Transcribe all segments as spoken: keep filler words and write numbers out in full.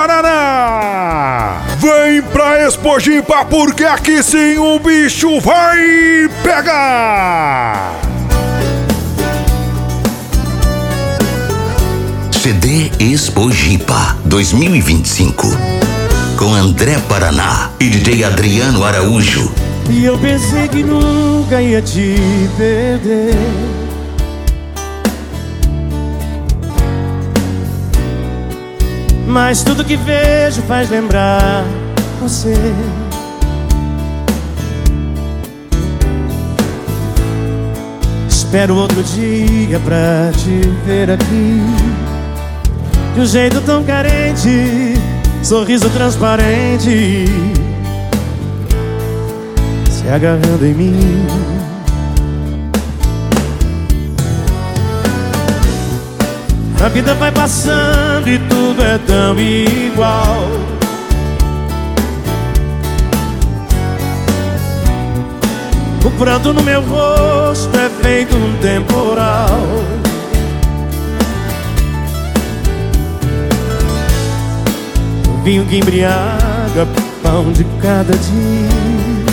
Paraná. Vem pra Expojipa porque aqui sim o bicho vai pegar. C D Expojipa dois mil e vinte e cinco, com André Paraná e D J Adriano Araújo. E eu pensei que nunca ia te perder, mas tudo que vejo faz lembrar você. Espero outro dia pra te ver aqui, de um jeito tão carente, sorriso transparente, se agarrando em mim. A vida vai passando e tudo é tão igual. O pranto no meu rosto é feito um temporal. O vinho que embriaga, pão de cada dia.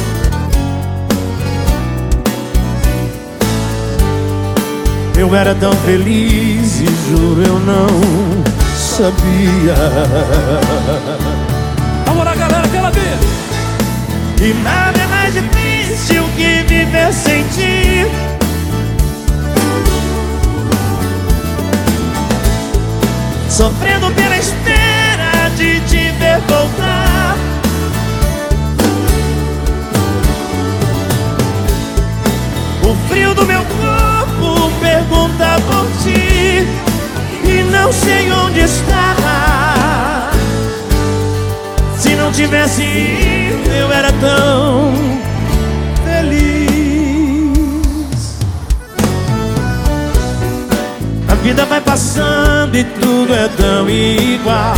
Eu era tão feliz e juro eu não sabia. Vamos lá, galera, aquela vez. E nada é mais difícil que viver sem ti. Sofrendo pela espera de te ver voltar. O frio do meu corpo pergunta por ti e não sei onde está. Se não tivesse ido, eu era tão feliz. A vida vai passando e tudo é tão igual.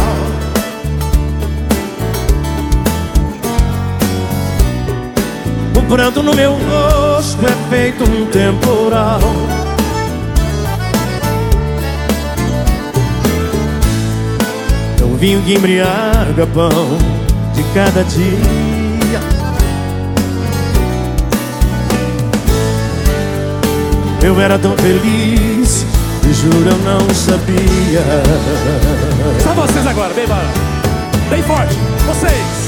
O pranto no meu rosto é feito um temporal. É o vinho que embriaga, pão de cada dia. Eu era tão feliz e juro eu não sabia. Só vocês agora, bem barato, bem forte, vocês.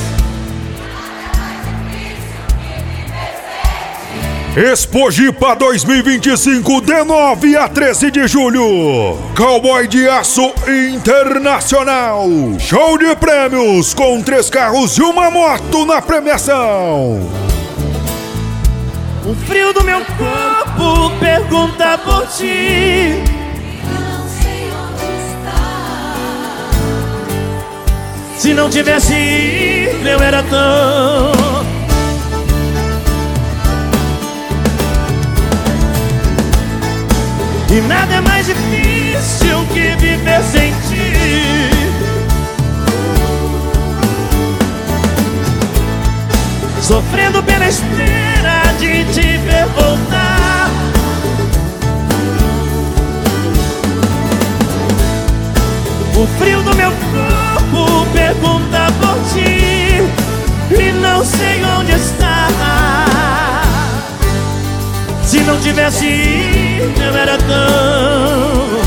Expojipa dois mil e vinte e cinco, de nove a treze de julho. Cowboy de Aço Internacional. Show de prêmios com três carros e uma moto na premiação. O frio do meu corpo pergunta por ti. Eu não sei onde está. Se não tivesse ido, eu era tão... E nada é mais difícil que viver sem ti. Sofrendo pela espera de te ver voltar. O frio do meu corpo pergunta por ti e não sei onde está. Se não tivesse ido, eu era tão